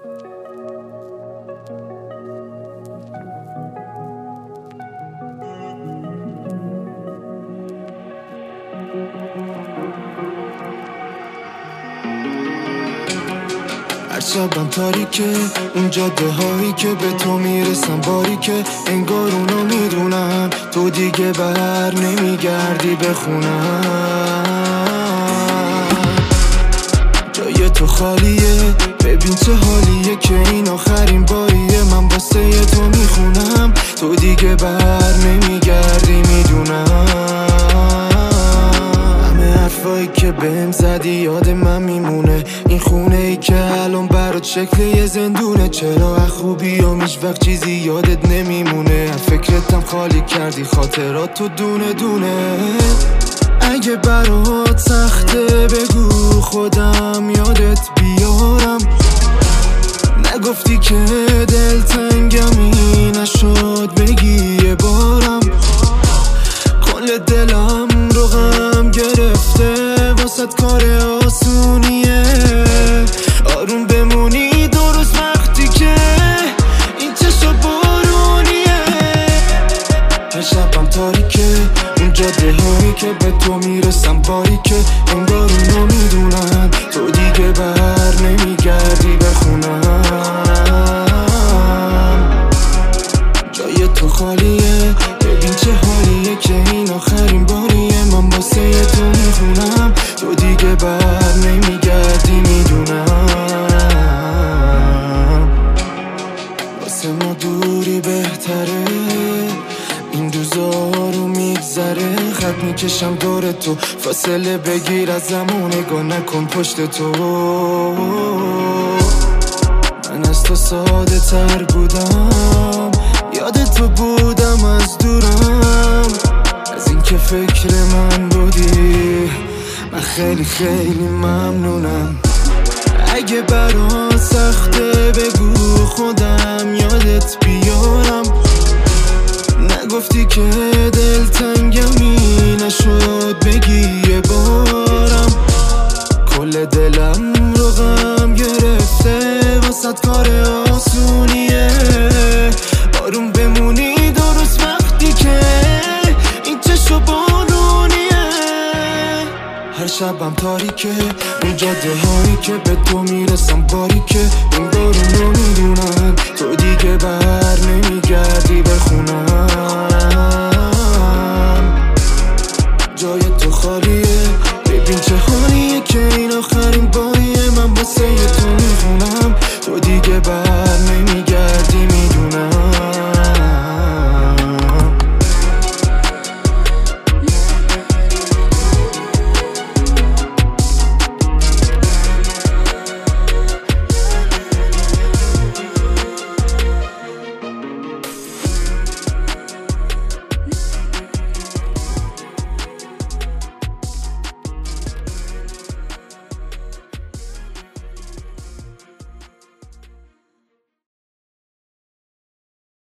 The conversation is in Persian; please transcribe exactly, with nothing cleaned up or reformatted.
هر شبم تاریکه اون جاده هایی که به تو میرسم باریکه، انگار اونو میدونم تو دیگه بر نمیگردی بخونم. جای تو خالیه، ببین چه حالیه که این آخرین باریه من واسه تو میخونم، تو دیگه بر نمیگردی میدونم. همه حرفایی که بهم زدی یاد من میمونه، این خونه ای که الان برات شکل یه زندونه. چرا خوبی و هیچ وقت چیزی یادت نمیمونه، فکرتم خالی کردی خاطرات تو دونه دونه. اگه برات سخته بگو خودم یادت بیارم، نگفتی که دلتنگمی نشد بگی یه بارم. کل دلم رو غم گرفته واسه کار آسونیه، آروم بمونی درست وقتی که این چشم بارونیه. هر شبم تاریکه اون جاده هایی که به تو میرسم باریکه، انگار اونو میدونم تو دیگه بر نمیگردی بخونم. جای تو خالیه، ببین چه حالیه که این آخرین باریه من واسه تو میخونم، تو دیگه بر نمیگردی میدونم. واسه ما دوری بهتره، این روزا رو میگذره، خط میکشم دور تو، فاصله بگیر از زمان، نگاه نکن پشت تو. من از تو ساده تر بودم، یاد تو بودم از دورم، از این که فکر من بودی من خیلی خیلی ممنونم. اگه برات سخته بگو خودم یادت بیارم، نگفتی که دلتنگمی نشد بگی یه بارم. کل دلم رو غم گرفته واسه کار آسونیه، آروم بمونی درست وقتی که این چشم بارونیه. هر شبم تاریکه اون جاده هایی که به تو میرسم باریکه،